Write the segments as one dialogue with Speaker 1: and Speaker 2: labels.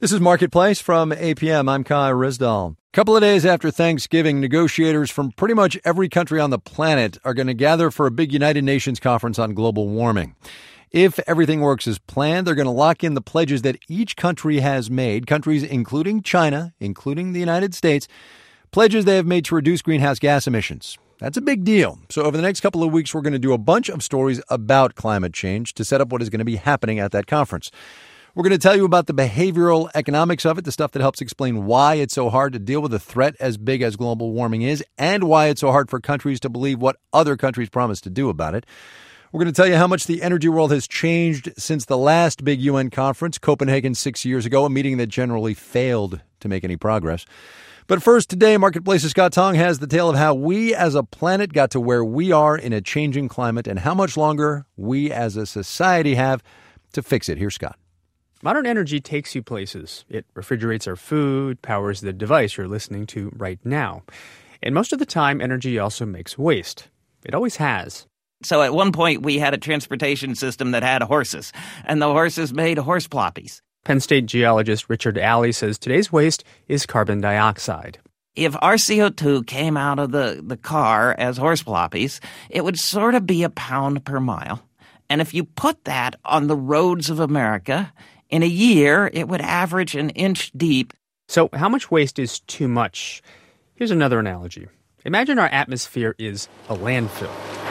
Speaker 1: This is Marketplace from APM. I'm Kai Rizdal. A couple of days after Thanksgiving, negotiators from pretty much every country on the planet are going to gather for a big United Nations conference on global warming. If everything works as planned, they're going to lock in the pledges that each country has made, countries including China, including the United States, pledges they have made to reduce greenhouse gas emissions. That's a big deal. So over the next couple of weeks, we're going to do a bunch of stories about climate change to set up what is going to be happening at that conference. We're going to tell you about the behavioral economics of it, the stuff that helps explain why it's so hard to deal with a threat as big as global warming is, and why it's so hard for countries to believe what other countries promise to do about it. We're going to tell you how much the energy world has changed since the last big UN conference, Copenhagen 6 years ago, a meeting that generally failed to make any progress. But first, today, Marketplace's Scott Tong has the tale of how we as a planet got to where we are in a changing climate and how much longer we as a society have to fix it. Here's Scott.
Speaker 2: Modern energy takes you places. It refrigerates our food, powers the device you're listening to right now. And most of the time, energy also makes waste. It always has.
Speaker 3: So at one point, we had a transportation system that had horses, and the horses made horse ploppies.
Speaker 2: Penn State geologist Richard Alley says today's waste is carbon dioxide.
Speaker 3: If our CO2 came out of the car as horse ploppies, it would sort of be a pound per mile. And if you put that on the roads of America, in a year, it would average an inch deep.
Speaker 2: So how much waste is too much? Here's another analogy. Imagine our atmosphere is a landfill.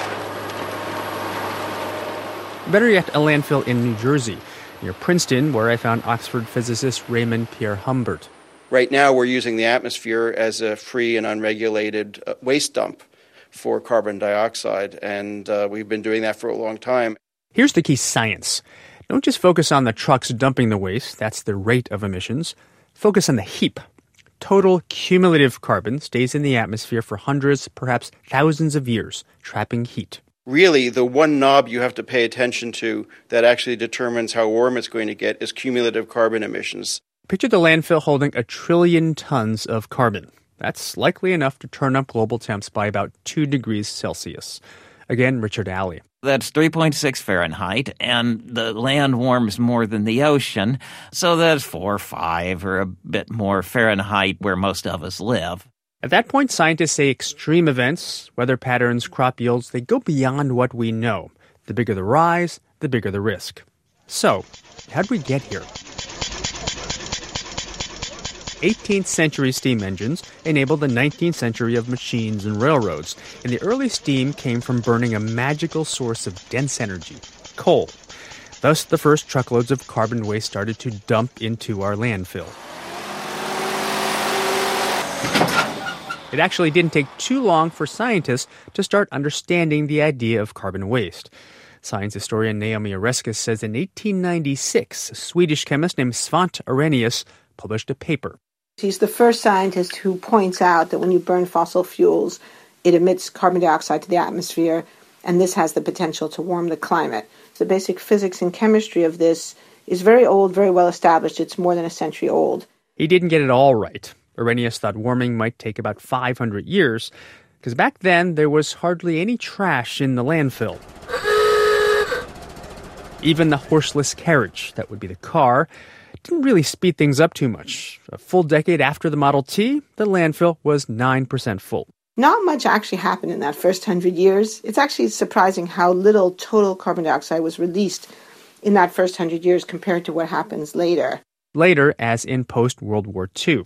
Speaker 2: Better yet, a landfill in New Jersey, near Princeton, where I found Oxford physicist Raymond Pierre Humbert.
Speaker 4: Right now, we're using the atmosphere as a free and unregulated waste dump for carbon dioxide, and we've been doing that for a long time.
Speaker 2: Here's the key science. Don't just focus on the trucks dumping the waste, that's the rate of emissions. Focus on the heap. Total cumulative carbon stays in the atmosphere for hundreds, perhaps thousands of years, trapping heat.
Speaker 4: Really, the one knob you have to pay attention to that actually determines how warm it's going to get is cumulative carbon emissions.
Speaker 2: Picture the landfill holding 1 trillion tons of carbon. That's likely enough to turn up global temps by about 2 degrees Celsius. Again, Richard Alley.
Speaker 3: That's 3.6 Fahrenheit, and the land warms more than the ocean, so that's 4 or 5 or a bit more Fahrenheit where most of us live.
Speaker 2: At that point, scientists say extreme events, weather patterns, crop yields, they go beyond what we know. The bigger the rise, the bigger the risk. So, how'd we get here? 18th century steam engines enabled the 19th century of machines and railroads, and the early steam came from burning a magical source of dense energy, coal. Thus, the first truckloads of carbon waste started to dump into our landfill. It actually didn't take too long for scientists to start understanding the idea of carbon waste. Science historian Naomi Oreskes says in 1896, a Swedish chemist named Svante Arrhenius published a paper.
Speaker 5: He's the first scientist who points out that when you burn fossil fuels, it emits carbon dioxide to the atmosphere, and this has the potential to warm the climate. The basic physics and chemistry of this is very old, very well established. It's more than a century old.
Speaker 2: He didn't get it all right. Arrhenius thought warming might take about 500 years, because back then there was hardly any trash in the landfill. Even the horseless carriage, that would be the car, didn't really speed things up too much. A full decade after the Model T, the landfill was 9% full.
Speaker 5: Not much actually happened in that first 100 years. It's actually surprising how little total carbon dioxide was released in that first 100 years compared to what happens later.
Speaker 2: Later, as in post-World War II.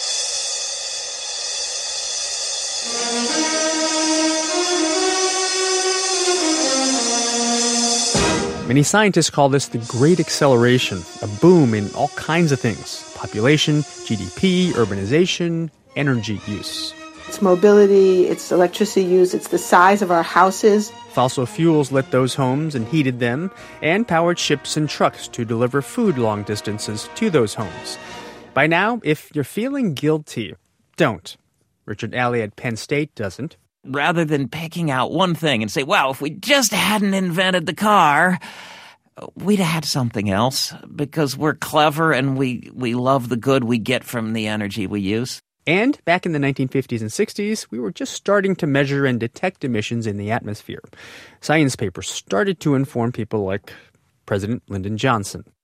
Speaker 2: Many scientists call this the Great Acceleration, a boom in all kinds of things: population, GDP, urbanization, energy use.
Speaker 5: It's mobility, it's electricity use, it's the size of our houses.
Speaker 2: Fossil fuels lit those homes and heated them, and powered ships and trucks to deliver food long distances to those homes. By now, if you're feeling guilty, don't. Richard Alley at Penn State doesn't.
Speaker 3: Rather than picking out one thing and say, well, if we just hadn't invented the car, we'd have had something else, because we're clever and we love the good we get from the energy we use.
Speaker 2: And back in the 1950s and 60s, we were just starting to measure and detect emissions in the atmosphere. Science papers started to inform people like President Lyndon Johnson.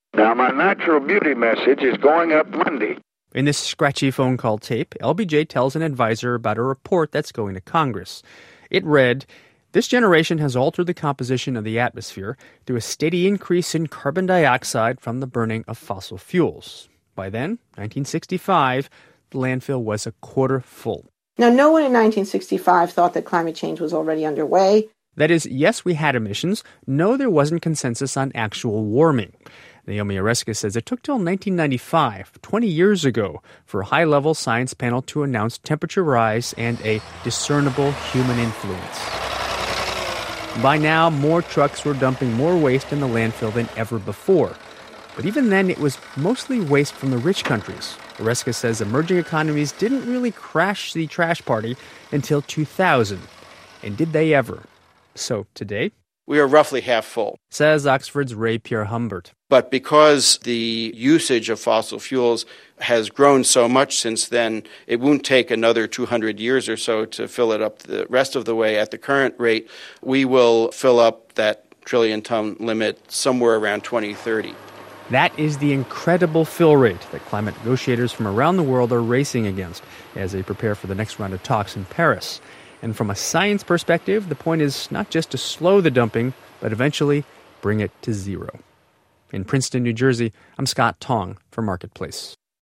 Speaker 6: Now, my natural beauty message is going up Monday.
Speaker 2: In this scratchy phone call tape, LBJ tells an advisor about a report that's going to Congress. It read, "This generation has altered the composition of the atmosphere through a steady increase in carbon dioxide from the burning of fossil fuels." By then, 1965, the landfill was a quarter full.
Speaker 5: Now, no one in 1965 thought that climate change was already underway.
Speaker 2: That is, yes, we had emissions. No, there wasn't consensus on actual warming. Naomi Oreskes says it took till 1995, 20 years ago, for a high-level science panel to announce temperature rise and a discernible human influence. By now, more trucks were dumping more waste in the landfill than ever before. But even then, it was mostly waste from the rich countries. Oreskes says emerging economies didn't really crash the trash party until 2000. And did they ever? So today,
Speaker 4: we are roughly half full,
Speaker 2: says Oxford's Ray-Pierre Humbert.
Speaker 4: But because the usage of fossil fuels has grown so much since then, it won't take another 200 years or so to fill it up the rest of the way. At the current rate, we will fill up that trillion-ton limit somewhere around 2030.
Speaker 2: That is the incredible fill rate that climate negotiators from around the world are racing against as they prepare for the next round of talks in Paris. And from a science perspective, the point is not just to slow the dumping, but eventually bring it to zero. In Princeton, New Jersey, I'm Scott Tong for Marketplace.